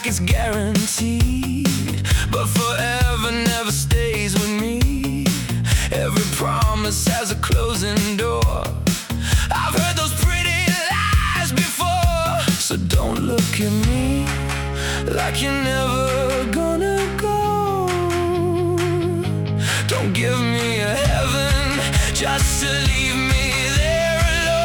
like it's guaranteed, but forever never stays with me. Every promise has a closing door. I've heard those pretty lies before. So don't look at me like you're never gonna go. Don't give me a heaven just to leave me there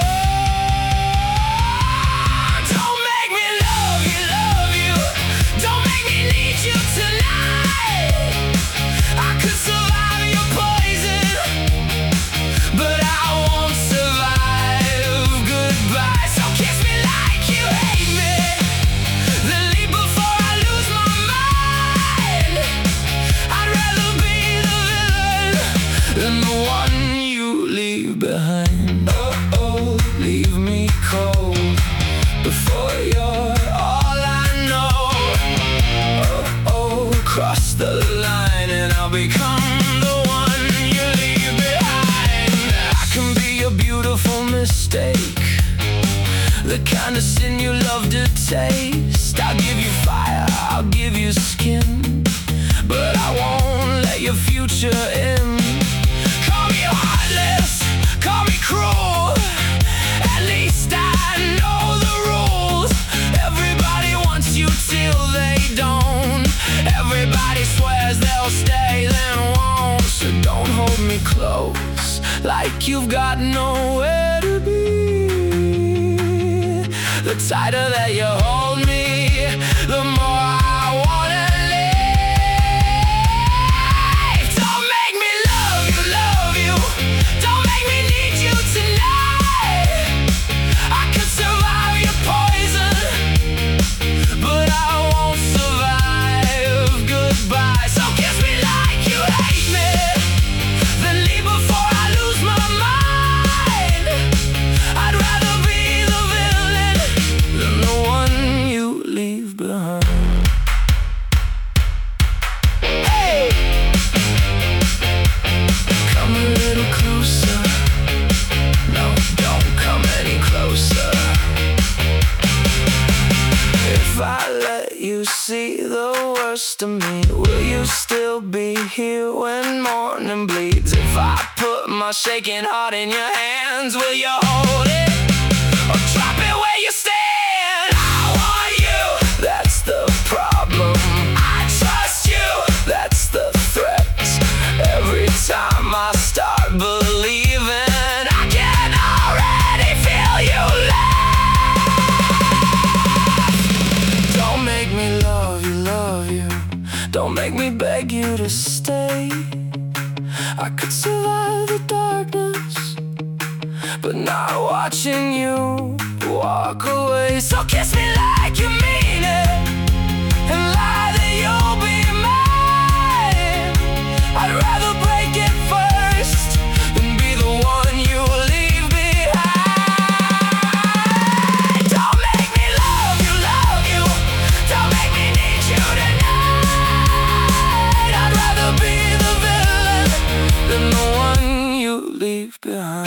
alone. Don't make me love you. Don't make me need you tonight. I could survive your poison, but I won't survive goodbye. So kiss me like you hate me, then leave before I lose my mind. I'd rather be the villain than the one you leave behind. Oh, leave me cold before you're all I know. Oh, cross the line and I'll become the one you leave behind. I can be a beautiful mistake, the kind of sin you love to taste. I'll give you fire, I'll give you skin, but I won't let your future in. Call me heartless, call me cruel, at least I know the rules. Everybody wants you till they don't. Everybody swears they'll stay, then won't. So don't hold me close like you've got nowhere to be. The tighter that you hold me, the more I wanna live. Don't make me love you. Don't make me need you tonight. I could survive your poison, but I won't survive goodbye. So kiss me like you hate me, then leave before I lose my mind. I'd rather be the villain than the one you leave behind. Hey! Come a little closer. No, don't come any closer. If I let you see the worst of me, will you still be here when morning bleeds? If I put my shaking heart in your hands, will you hold it or drop it where you stand? I want you, that's the problem. I trust you, that's the threat. Every time I start believing, I can already feel you left. Don't make me love you. Don't make me beg you to stay. I could survive the darkness, but not watching you walk away. So kiss me like you mean it, and lie that you'll be mine. I'd rather break it first than be the one you leave behind. Don't make me love you. Don't make me need you tonight. I'd rather be the villain than the one you leave behind.